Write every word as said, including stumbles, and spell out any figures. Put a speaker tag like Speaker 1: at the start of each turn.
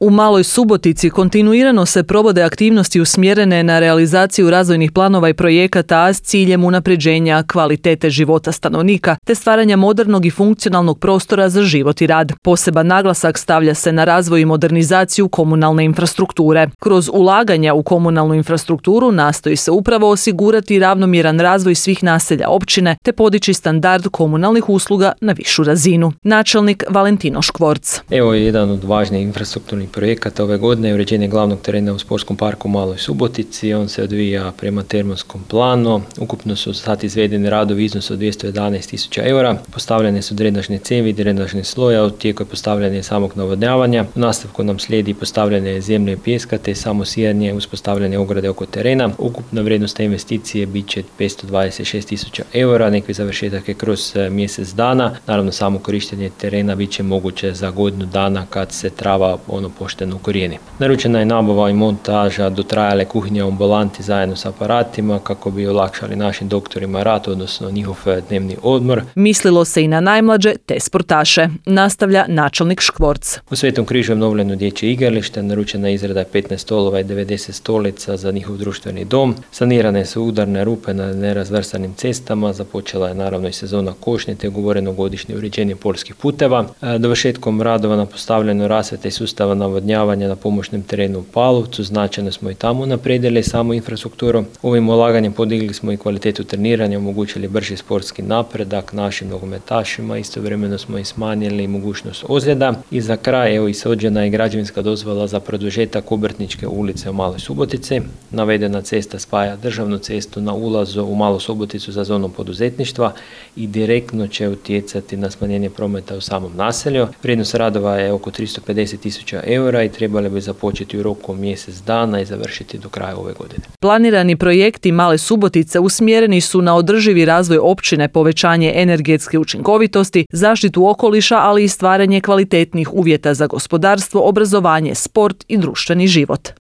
Speaker 1: U Maloj Subotici kontinuirano se provode aktivnosti usmjerene na realizaciju razvojnih planova i projekata s ciljem unapređenja kvalitete života stanovnika te stvaranja modernog i funkcionalnog prostora za život i rad. Poseban naglasak stavlja se na razvoj i modernizaciju komunalne infrastrukture. Kroz ulaganja u komunalnu infrastrukturu nastoji se upravo osigurati ravnomjeran razvoj svih naselja općine te podići standard komunalnih usluga na višu razinu. Načelnik Valentino Škvorc.
Speaker 2: Evo je jedan od važnijih infrastrukturnih projekata ove godine je uređenje glavnog terena u sportskom parku u Maloj Subotici. On se odvija prema termonskom planu. Ukupno su sad izvedeni radovi iznos od dvjesto jedanaest tisuća eura. Postavljene su drenažne cijevi, drenažni sloja, u tijeku je postavljanje samog navodnjavanja. U nastavku nam slijedi postavljanje zemlje i pijeska te samo sijanje, uspostavljanje ograde oko terena. Ukupna vrijednost te investicije bit će petsto dvadeset šest tisuća eura. Neki završetak je kroz mjesec dana. Naravno, samo korištenje terena bit će moguće za godinu dana kad se trava ono pošteno ukorijeni. Naručena je nabava i montaža dotrajale kuhinje u ambulanti zajedno s aparatima kako bi olakšali našim doktorima rad, odnosno njihov dnevni odmor.
Speaker 1: Mislilo se i na najmlađe te sportaše, nastavlja načelnik Škvorc.
Speaker 2: U Svetom Križu je obnovljeno dječje igralište, naručena je izrada petnaest stolova i devedeset stolica za njihov društveni dom. Sanirane su udarne rupe na nerazvrstanim cestama, započela je naravno i sezona košnje te ugovoreno godišnje uređenje poljskih puteva. Dovršetkom radova na postavljanju rasvjete i sustava navodnjavanja na pomoćnom terenu u Palovcu značajno smo i tamo naprijedili samu infrastrukturu. Ovim ulaganjem podigli smo i kvalitetu treniranja, omogućili brži sportski napredak našim nogometašima, istovremeno smo i smanjili mogućnost ozljeda. I za kraj evo ishođena je građevinska dozvola za produžetak Obrtničke ulice u Maloj Subotici. Navedena cesta spaja državnu cestu na ulazu u Malu Suboticu za zonom poduzetništva i direktno će utjecati na smanjenje prometa u samom naselju. Vrijednost radova je oko tristo pedeset tisuća eura i trebali bi započeti u roku mjesec dana i završiti do kraja ove godine.
Speaker 1: Planirani projekti Male Subotice usmjereni su na održivi razvoj općine, povećanje energetske učinkovitosti, zaštitu okoliša, ali i stvaranje kvalitetnih uvjeta za gospodarstvo, obrazovanje, sport i društveni život.